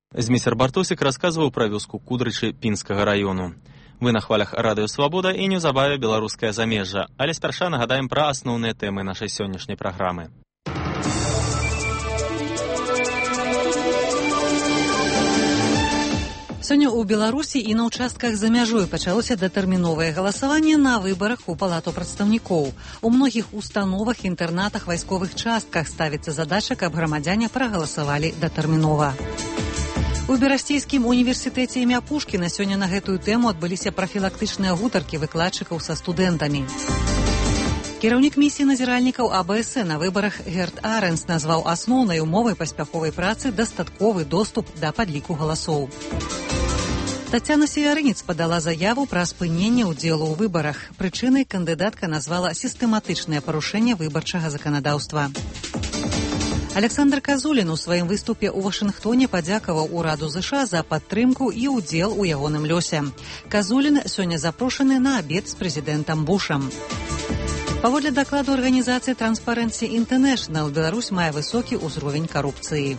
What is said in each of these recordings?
Зміцер Бартосік расказваў пра вёску Кудрычы Пінскага раёну. Вы на хвалях Радыё Свабода і неўзабаве беларускае замежжа, але спярша нагадаем пра асноўныя тэмы нашай сённяшняй праграмы. Сёння ў Беларусі і на ўчастках за мяжой пачалося датэрміновае галасаванне на выбарах у Палату прадстаўнікоў. У многіх установах, інтэрнатах, вайсковых частках ставіцца задача, каб грамадзяне прагаласавалі датэрмінова. У Берасцейскім універсітэце імя Пушкіна сёння на гэтую тэму адбыліся прафілактычныя гутаркі выкладчыкаў са студэнтамі. Кіраўнік місіі назіральнікаў АБС на выбарах Герт Аренс назваў асноўнай умовай паспяховай працы дастатковы доступ да падліку галасоў. Тацяна Северынец падала заяву пра спыненне ўдзелу ў выбарах. Прычынай кандыдатка назвала сістэматычнае парушэнне выбарчага заканадаўства. Александр Казулін у сваім выступе ў Вашынгтоне падзякаваў ураду ЗША за падтрымку і ўдзел у ягоным лёсе. Казулін сёння запрошаны на абед з прэзідэнтам Бушам. Паводле дакладу арганізацыі Transparency International, Беларусь мае высокі ўзровень карупцыі.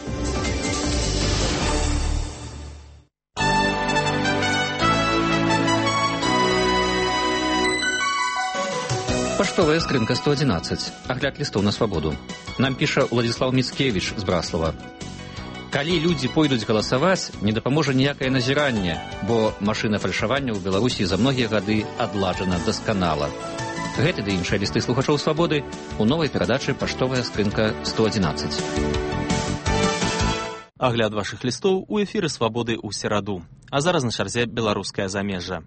Паштовая скрынка 111. Агляд лістоў на свабоду. Нам піша Владзіслаў Міцкевіч з Браслава. Калі людзі пойдуць галасаваць, не дапаможа ніякае назіранне, бо машына фальшавання ў Беларусі за многія гады адладжана дасканала. Гэты ды іншыя лісты слухачоў свабоды у новай перадачы «Паштовая скрынка 111». Агляд вашых лістоў у эфіры свабоды ў сераду. А зараз на чарзе беларускае замежжа.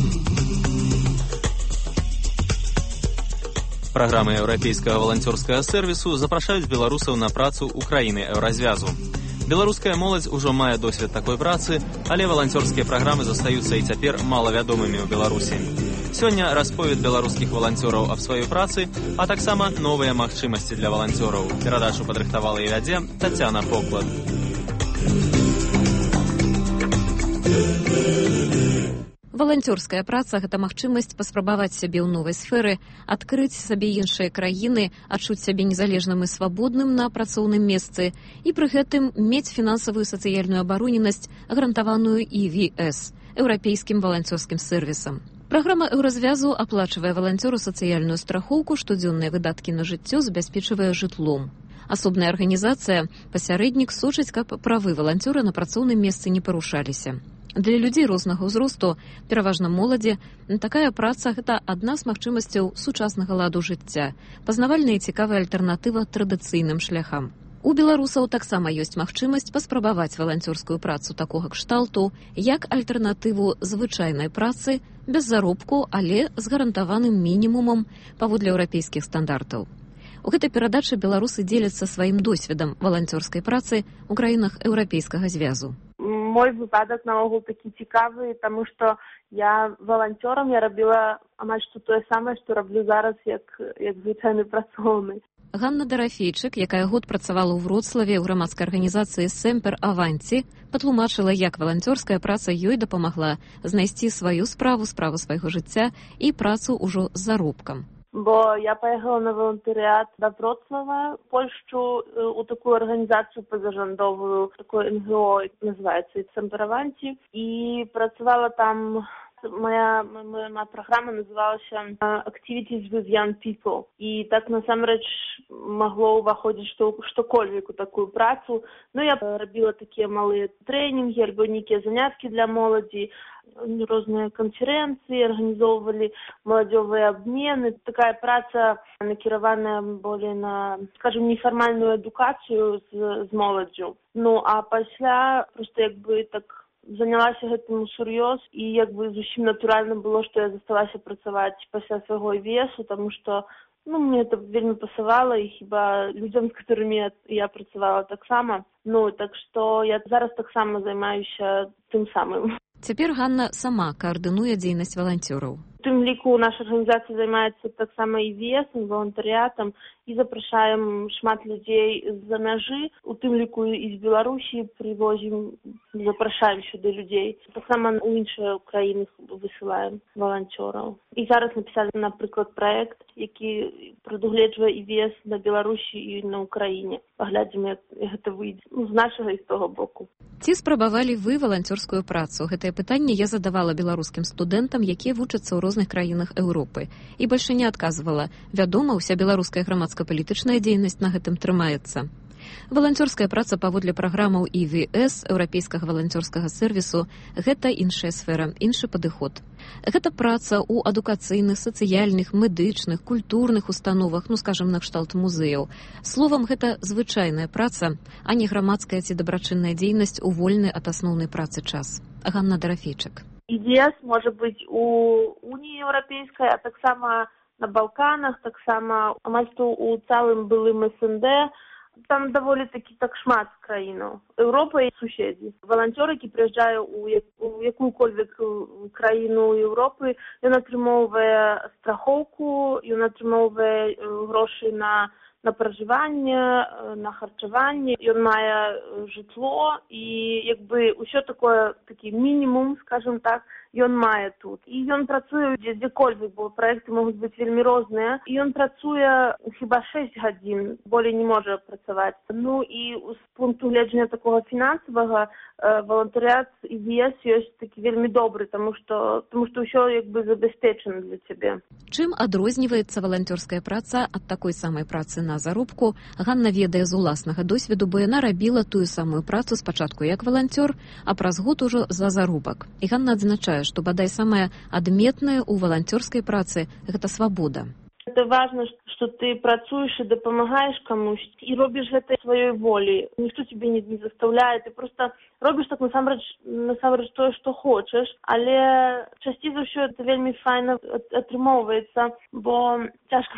Праграмы еўрапейскага валанцёрскага сэрвісу запрашаюць беларусаў на працу ў краіны еўразвязу. Беларуская моладзь ужо мае досвед такой працы, але валанцёрскія праграмы застаюцца і цяпер малавядомымі ў Беларусі. Сёння расповед беларускіх валанцёраў аб сваёй працы, а таксама новыя магчымасці для валанцёраў. Перадачу падрыхтавала і вядзе Тацяна Поклад. Валанцёрская праца – гэта магчымасць паспрабаваць сябе ў новай сферы, адкрыць сабе іншыя краіны, адчуць сябе незалежным і свабодным на працоўным месцы і пры гэтым мець фінансавую сацыяльную абароненасць, гарантаваную ЕВС – еўрапейскім валанцёрскім сервісам. Праграма еўразвязу аплачвае валанцёру сацыяльную страхоўку, штодзённыя выдаткі на жыццё забяспечвае жытлом. Асобная арганізацыя, пасярэднік, сочыць, каб правы валанцёра на працоўным месцы не парушаліся. Для людзей рознага ўзросту, пераважна моладзі, такая праца – гэта адна з магчымасцяў сучаснага ладу жыцця, пазнавальная і цікавая альтэрнатыва традыцыйным шляхам. У беларусаў таксама ёсць магчымасць паспрабаваць валанцёрскую працу такога кшталту, як альтэрнатыву звычайнай працы, без заробку, але з гарантаваным мінімумам паводле еўрапейскіх стандартаў. У гэтай перадачы беларусы дзеляцца сваім досведам валанцёрскай працы ў краінах еўрапейскага звязу. Мой выпадак наогул такі цікавы, таму што я валанцёрам я рабіла амаль што тое самае, што раблю зараз як звычайны працоўны. Ганна Дарафейчык, якая год працавала ў Вроцлаве ў грамадскай арганізацыі «Семпер Аванці», патлумачыла, як валанцёрская праца ёй дапамагла знайсці сваю справу свайго жыцця і працу ўжо з заробкам. Бо я паехала на валантарыят да Вроцлава, Польшчу, у такую арганізацыю пазажандовую, такое НГО, называецца «Семпер Аванці», і працавала там. Моя праграма называлася «Activities with Young People». І так, насамрэч, магло ўваходзіць штокольвек у такую працу. Ну, я рабіла такія малыя трэнінгі, альбо нейкія заняткі для моладзі, розныя канферэнцыі, арганізоўвалі маладзёвыя абмены. Такая праца накіраваная болей на, скажем, нефармальную адукацыю з моладдзю. Ну, а пасля проста так занялася гэтым сур'ёз і зусім натуральна было, што я засталася працаваць пасля свайго ІВСу, таму што мне это вельмі пасавала і хіба людзям, з которымі я працавала таксама. Так што я зараз таксама займаюся тым самым. Цяпер Ганна сама каардынуе дзейнасць валанцёраў. У тым ліку наша арганізацыя займаецца таксама EVS, валантарыятам, і запрашаем шмат людзей з-за мяжы, у тым ліку і з Беларусі прывозім, запрашаем сюды людзей. Таксама у іншыя краіны высылаем валанцёраў. І зараз напісалі, напрыклад, праект, які прадугледжвае EVS на Беларусі і на Украіне. Паглядзім, як гэта выйдзе з нашага і з того боку. Ці спрабавалі вы валанцёрскую працу? Гэтае пытанне я задавала беларускім студэнтам, якія вучацца ў розных краінах Еўропы. І больш не адказвала. Вядома, уся беларуская грамадска-палітычная дзейнасць на гэтым трымаецца. Валанцёрская праца паводле праграмаў EVS, еўрапейскага валанцёрскага сервісу, гэта іншая сфера, іншы падыход. Гэта праца ў адукацыйных, сацыяльных, медычных, культурных установах, скажам, накшталт музеяў. Словам, гэта звычайная праца, а не грамадская ці дабрачынная дзейнасць у вольны ад асноўнай працы час. Ганна Дарафейчык. EVS можа быць у Уніі Еўрапейскай, а таксама на Балканах, таксама амаль што ў цалым былым СНД. Там даволі такі так шмат краінаў. Еўропа і суседзі. Валанцёр, які прыязджае ў якую-кольвек краіну Еўропы, ён атрымоўвае страхоўку, ён атрымоўвае грошы на пражыванне, на харчаванне, ён мае жытло і ўсё такі мінімум, скажем так, ён мае тут. І ён працуе дзе-кольвек, бо праекты могуць быць вельмі розныя. І ён працуе хіба 6 гадзін, болей не можа працаваць. І з пункту гледжання такога фінансавага валантарыят EVS ёсць такі вельмі добры, таму што ўсё забяспечана для цябе. Чым адрозніваецца валанцёрская праца ад такой самай працы на заробку? Ганна ведае з уласнага досведу, бо яна рабіла тую самую працу спачатку як валанцёр, а праз год ужо за заробак. І Ганна адзначае, што бадай самае адметнае ў валанцёрскай працы – гэта свабода. Это важно, что ты працуешь и дапамагаешь камусь, и робишь гэта сваёй волей. Ніхто тебе не заставляе, ты просто робіш так насамрэч тое, што хочаш, але часцей за ўсё это вельмі файна атрымоўваецца, бо цяжка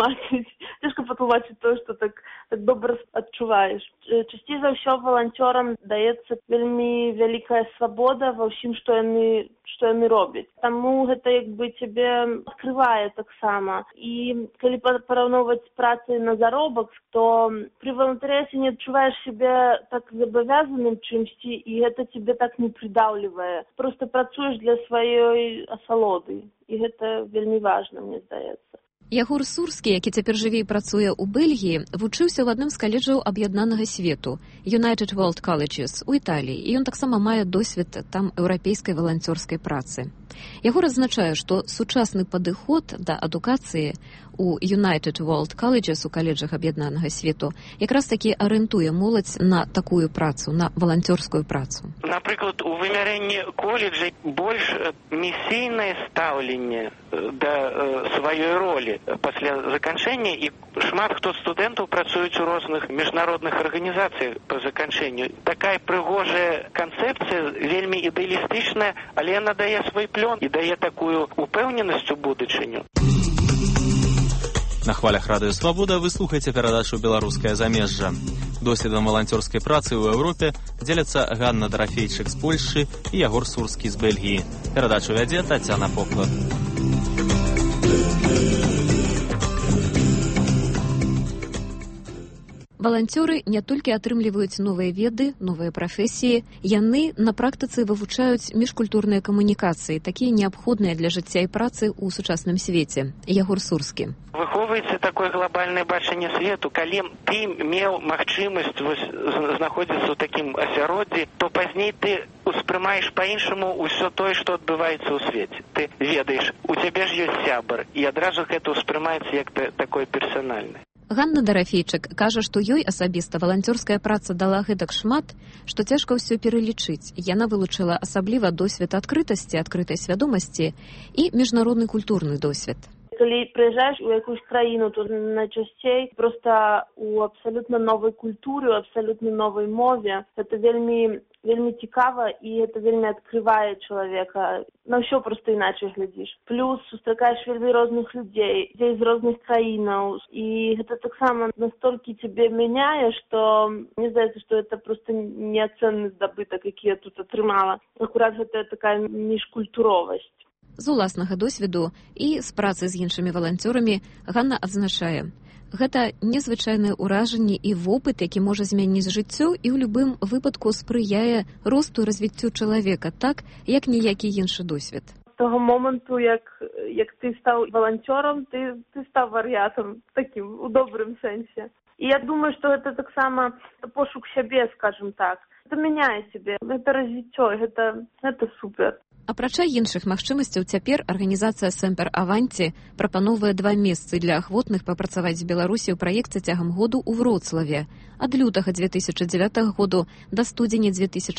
патлумачыць тое, што так добра адчуваеш. Часцей за ўсё валанцёрам даецца вельмі вялікая свабода ва ўсім, што яны робяць. Таму гэта цябе адкрывае таксама. І калі параўноўваць з працай на заробак, то пры валантарыяце не адчуваеш сябе так забавязаным чымсьці, і гэта цябе так не прыдаўлівае. Проста працуеш для сваёй асалоды. І гэта вельмі важна, мне здаецца. Ягор Сурскі, які цяпер жыве і працуе ў Бельгіі, вучыўся ў адным з каледжаў аб'яднанага свету, United World Colleges, у Італіі, і ён таксама мае досвед там еўрапейскай валанцёрскай працы. Ягор адзначае, што сучасны падыход да адукацыі у United World Colleges, у каледжах аб'яднанага свету, якраз такі арыентуе моладзь на такую працу, на валанцёрскую працу. Напрыклад, у вымярэнні коледжай больш місійнае стаўленне да сваёй ролі пасля заканчэння, і шмат хто студэнтаў працуюць у розных міжнародных арганізацыях па заканчэнню. Такая прыгожая канцэпцыя, вельмі ідэалістычная, але яна дае свой плён і дае такую упэўненасць у будучыню. На хвалях Радыё Свабода вы слухаеце перадачу «Беларускае замежжа». Досведам валанцёрскай працы ў Еўропе дзеляцца Ганна Дарафейчык з Польшчы і Ягор Сурскі з Бельгіі. Перадачу вядзе Тацяна Поклад. Валанцёры не толькі атрымліваюць новыя веды, новыя прафесіі, яны на практыцы вывучаюць міжкультурныя камунікацыі, такія неабходныя для жыцця і працы ў сучасным свеце. Ягор Сурскі. Выхоўваецца такое глобальнае бачанне свету. Калі ты меў магчымасць знаходзіцца ў такім асяроддзі, то пазней ты успрымаеш па-іншаму ўсё тое, што адбываецца ў свеце. Ты ведаеш, у цябе ж ёсць сябар, і адразу гэта ўспрымаецца як такое персанальнае. Ганна Дарафейчык кажа, што ёй асабіста валанцёрская праца дала гэтак шмат, што цяжка ўсё пералічыць. Яна вылучыла асабліва досвед адкрытасці, адкрытай свядомасці і міжнародны культурны досвед. Калі прыязджаеш у якусь краіну, то найчасцей проста у абсалютна новай культуры, у абсалютна новай мове. Гэта вельмі цікава, і гэта вельмі адкрывае чалавека. На ўсё проста іначай глядзіш. Плюс сустракаеш вельмі розных людзей з розных краінаў, і гэта таксама настолькі цябе мяняе, што мне здаецца, што гэта проста неацэнны здабытак, які я тут атрымала. Акурат гэта такая міжкультуровасць. З уласнага досведу і з працы з іншымі валанцёрамі Ганна адзначае: гэта незвычайнае ўражанне і вопыт, які можа змяніць жыццё і ў любым выпадку спрыяе росту і развіццю чалавека, так, як ніякі іншы досвед. З того моменту, як ти став волонтером, ти став варіатом, таким, у добрым сенсе. І я думаю, що це так само пошук себе, скажем так. Це міняє себе, це розвиття, це супер. Апрача іншых магчымасцяў, цяпер арганізацыя Семпер Аванці прапановвае 2 месцы для ахвотных папрацаваць з Беларусі ў праекце цягам году ў Вроцлаве ад лютага 2009 году да студзеня 2010.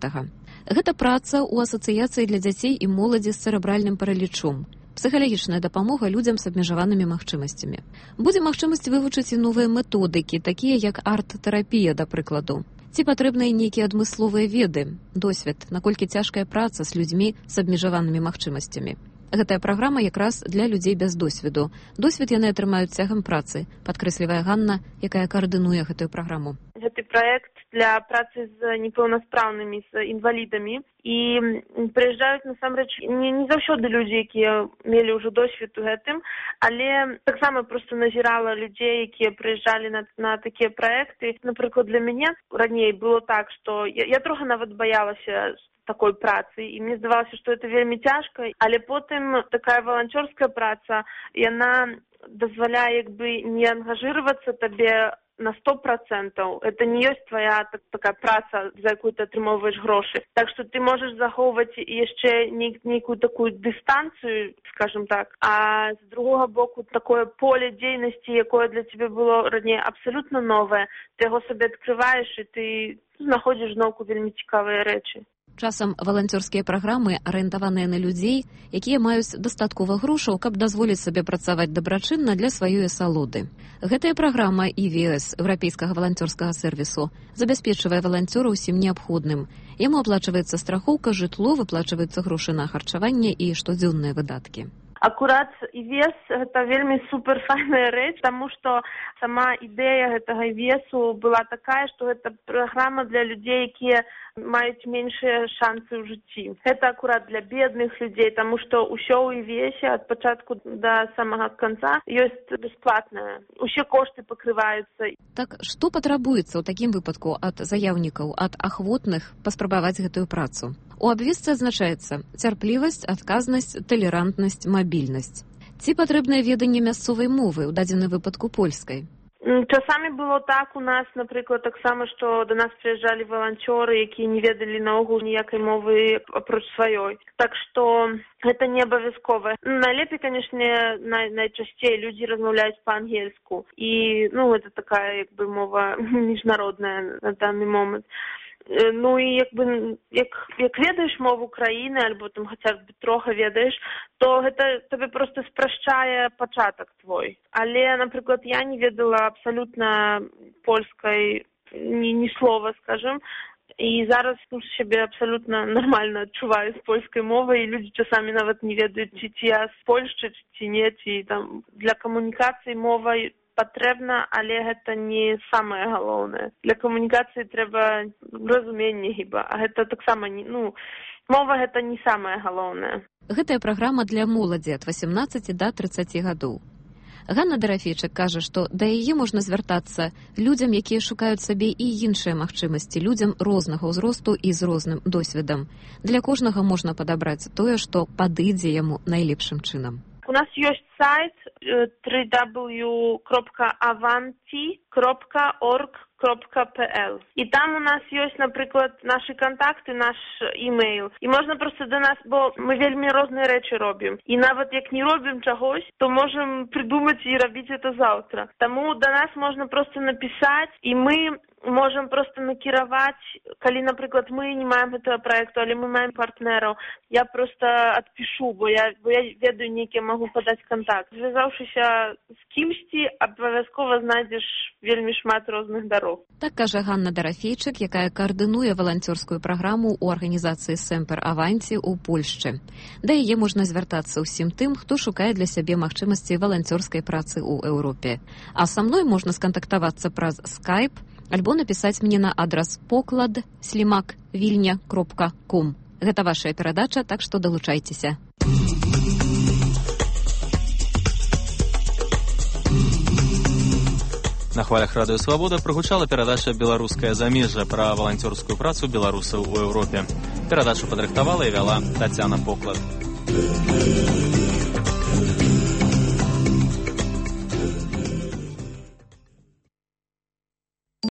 Гэта праца ў асацыяцыі для дзяцей і моладзі з цэрэбральным паралічом. Псіхалагічная дапамога людзям з абмежаванымі магчымасцямі. Будзе магчымасць вывучыць і новыя методыкі, такія як арт-тэрапія, да прыкладу. Ці патрэбныя нейкія адмысловыя веды, досвед, наколькі цяжкая праца з людзьмі з абмежаванымі магчымасцямі. Гэтая праграма якраз для людзей без досведу. Досвед яны атрымаюць цягам працы, падкрэслівае Ганна, якая каардынуе гэтую праграму. Гэты праект для працы з непаўнаспраўнымі, з інвалідамі. І прыязджаюць, насамрэч, не заўсёды людзі, якія мелі ўжо досвед у гэтым, але таксама проста назірала людзей, якія прыязджалі на такія праекты. Напрыклад, для мяне раней было так, што я трохи нават баялася такой працы, і мне здавалася, што гэта вельмі цяжка, але потым такая валанцёрская праца, яна дазваляе як бы не ангажироваться табе на 100%. Это не ёсць твоя такая праца, за якую ты атрымоўваеш грошы. Так што ты можаш захоўваць яшчэ нейкую такую дыстанцыю, скажем так, а з другога боку такое поле дзейнасці, якое для цябе было раней абсалютна новае, ты яго сабе адкрываеш і ты знаходзіш зноўку вельмі цікавыя рэчы. Часам валанцёрскія праграмы арыентаваныя на людзей, якія маюць дастаткова грошаў, каб дазволіць сабе працаваць дабрачынна для сваёй асалоды. Гэтая праграма ІВС, еўрапейскага валанцёрскага сервісу, забяспечвае валанцёра ўсім неабходным. Яму аплачваецца страхоўка, жытло, выплачваюцца грошы на харчаванне і штодзённыя выдаткі. Акурат ІВС – гэта вельмі суперфайная рэч, таму што сама ідэя гэтага ІВСу была такая, што гэта праграма для людзей, якія маюць меншыя шансы ў жыцці. Гэта акурат для бедных людзей, таму што ўсё ў ІВСе ад пачатку да самага канца ёсць бясплатнае. Усе кошты пакрываюцца. Так што патрабуецца ў такім выпадку ад заяўнікаў, ад ахвотных паспрабаваць гэтую працу? У абвестцы адзначаецца цярплівасць, адказнасць, талерантнасць, мабільнасць. Ці патрэбнае веданне мясцовай мовы, у дадзеным выпадку польскай? Часамі было так у нас, напрыклад, таксама, што да нас прыязджалі валанцёры, якія не ведалі наогул ніякай мовы апроч сваёй. Так што гэта не абавязкова. Найлепей, канешне, найчасцей людзі размаўляюць па-ангельску. І, гэта такая, як бы, мова міжнародная на данный момент. Ну і як ведаеш мову краіны, альбо там хаця б трохи ведаеш, то гэта табе проста спрашчае пачатак твой. Але, напрыклад, я не ведала абсалютна польскай ні слова, скажем, і зараз сябе абсалютна нармальна адчуваю з польскай мовай, і людзі часамі нават не ведаюць, ці я з Польшчы, ці не, ці там для камунікацыі мова патрэбна, але гэта не самае галоўнае. Для камунікацыі трэба разуменне хіба, а гэта таксама мова гэта не самае галоўнае. Гэтая праграма для моладзі ад 18 да 30 гадоў. Ганна Дарафейчык кажа, што да яе можна звяртацца людзям, якія шукаюць сабе і іншыя магчымасці, людзям рознага ўзросту і з розным досведам. Для кожнага можна падабраць тое, што падыдзе яму найлепшым чынам. У нас ёсць сайт www.avanti.org.pl. І там у нас ёсць, напрыклад, нашы кантакты, наш імейл. І можна проста да нас, бо мы вельмі розныя рэчы робім. І нават як не робім чагось, то можам придумаць і рабіць это заўтра. Таму да нас можна проста напісаць, і мы можам проста накіраваць, калі, напрыклад, мы не маем гэтага праекту, але мы маем партнераў. Я проста адпішу, бо я ведаю нейкі, магу падаць кантакт. Звязаўшыся з кімсьці, абавязкова знайдзеш вельмі шмат розных дарог. Так кажа Ганна Дарафейчык, якая каардынуе валанцёрскую праграму ў арганізацыі Семпер Аванці ў Польшчы. Да яе можна звяртацца ўсім тым, хто шукае для сябе магчымасці валанцёрскай працы ў Еўропе. А са мной можна скантактавацца праз Skype альбо напісаць мне на адрас poklad@slimak.vilnia.com. Гэта вашая перадача, так што далучайцеся. На хвалях радыё «Свабода» прагучала перадача «Беларускае замежжа» пра валанцёрскую працу беларусаў у Еўропе. Перадачу падрыхтавала і вяла Тацяна Поклад.